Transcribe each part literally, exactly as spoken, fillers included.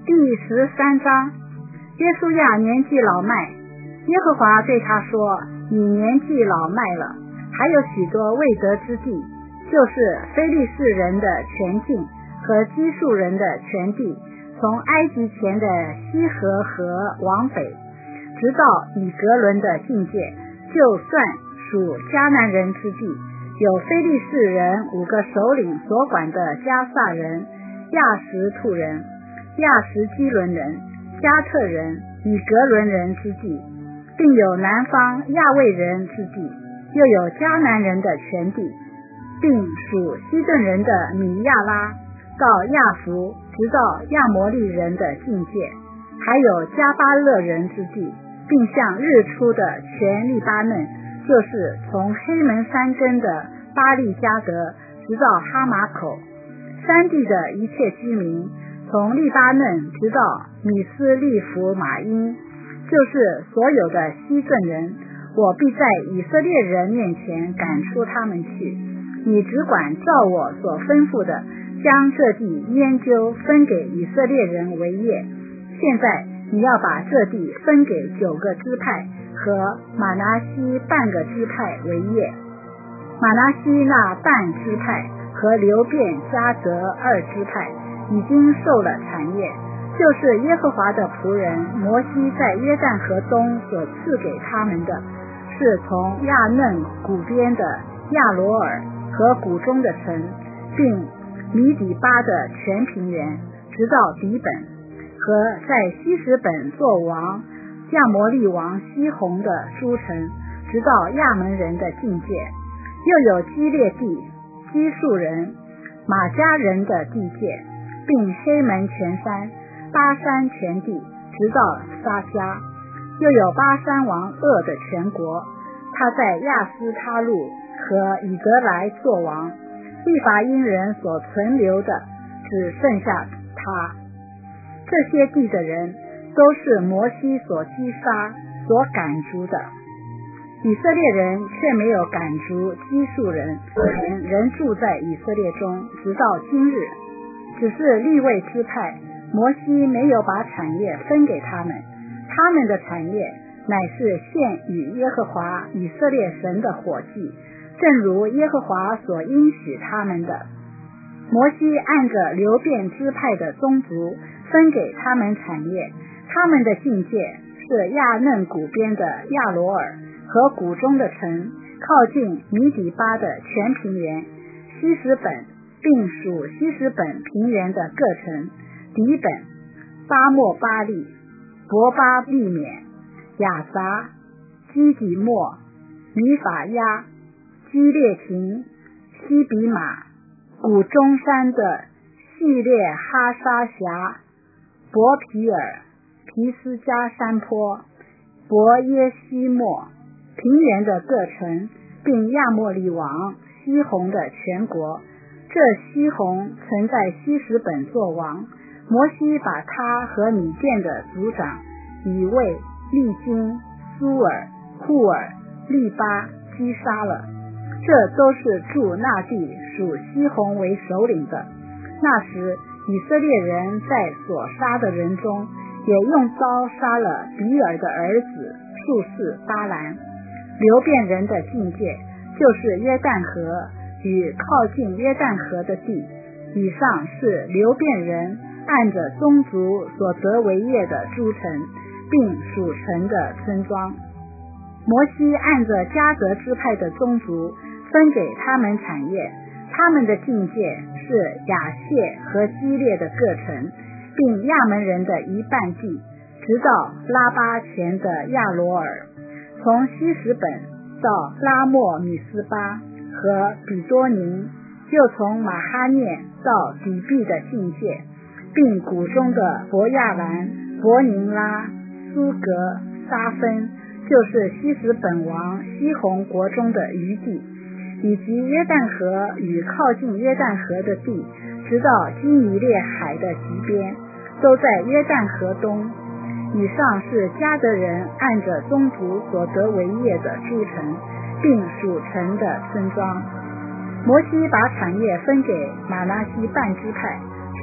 第十三章，约书亚年纪老迈，耶和华对他说：你年纪老迈了，还有许多未得之地，就是非利士人的全境和基述人的全地，从埃及前的西河河往北，直到以格伦的境界，就算属迦南人之地，有非利士人五个首领所管的加萨人、亚什突人、亚什基伦人、加特人、以格伦人之地，并有南方亚卫人之地，又有迦南人的全地，并属西顿人的米亚拉到亚弗，直到亚摩利人的境界，还有加巴勒人之地，并向日出的全利巴嫩，就是从黑门山根的巴利加德直到哈马口，山地的一切居民，从利巴嫩直到米斯利弗马因，就是所有的西顿人，我必在以色列人面前赶出他们去。你只管照我所吩咐的，将这地研究分给以色列人为业。现在你要把这地分给九个支派和马拿西半个支派为业。马拿西那半支派和流便迦得二支派已经受了产业，就是耶和华的仆人摩西在约旦河东所赐给他们的，是从亚嫩谷边的亚罗尔和谷中的城，并米底巴的全平原，直到底本，和在西什本作王亚摩利王西宏的诸城，直到亚门人的境界，又有基列地、基述人、马加人的地界，并黑门全山、巴山全地，直到撒迦，又有巴山王噩的全国，他在亚斯他路和以格来作王，利法因人所存留的只剩下他。这些地的人都是摩西所击杀、所赶逐的。以色列人却没有赶逐基述人，人仍住在以色列中，直到今日。只是利未支派，摩西没有把产业分给他们，他们的产业乃是献与耶和华以色列神的火祭，正如耶和华所应许他们的。摩西按着流便支派的宗族分给他们产业，他们的境界是亚嫩谷边的亚罗尔和谷中的城，靠近米底巴的全平原，西什本并属西什本平原的各城，底本、巴莫巴利、伯巴利缅、亚杂、基底莫、米法亚、基列廷、西比马、谷中山的系列哈沙峡、伯皮尔、皮斯加山坡、伯耶西莫平原的各城，并亚莫利王西宏的全国。这西宏曾在西什本作王，摩西把他和米甸的族长以卫、利金、苏尔、户尔、利巴击杀了。这都是住那地属西宏为首领的。那时以色列人在所杀的人中，也用刀杀了比尔的儿子术士巴兰。流便人的境界就是约旦河与靠近约旦河的地，以上是流便人按着宗族所得为业的诸城，并属城的村庄。摩西按着迦得支派的宗族分给他们产业，他们的境界是亚谢和基列的各城，并亚门人的一半地，直到拉巴前的亚罗尔，从西什本到拉莫米斯巴和比多宁，又从马哈念到底壁的境界，并谷中的伯亚兰、伯宁拉、苏格、沙芬，就是西什本王西宏国中的余地，以及约旦河与靠近约旦河的地，直到基尼列海的极边，都在约旦河东。以上是迦得人按着宗族所得为业的诸城，并属城的村庄。摩西把产业分给马拿西半支派，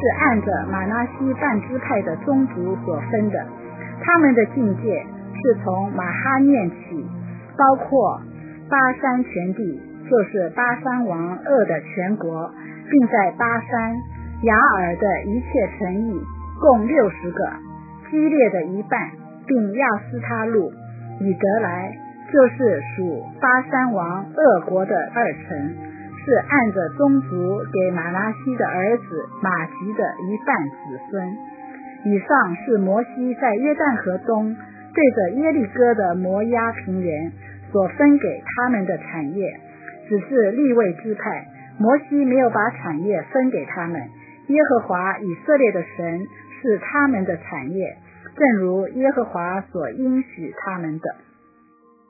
按着玛拿西半支派的宗族所分的，他们的境界是从马哈念起，包括巴山全地，就是巴山王噩的全国，并在巴山雅尔的一切城邑，共六十个，基列的一半，并亚斯他路以得来，就是属巴山王噩国的二城，是按着宗族给马拿西的儿子马吉的一半子孙。以上是摩西在约旦河东对着耶利哥的摩押平原所分给他们的产业，只是利未支派，摩西没有把产业分给他们。耶和华以色列的神是他们的产业，正如耶和华所应许他们的。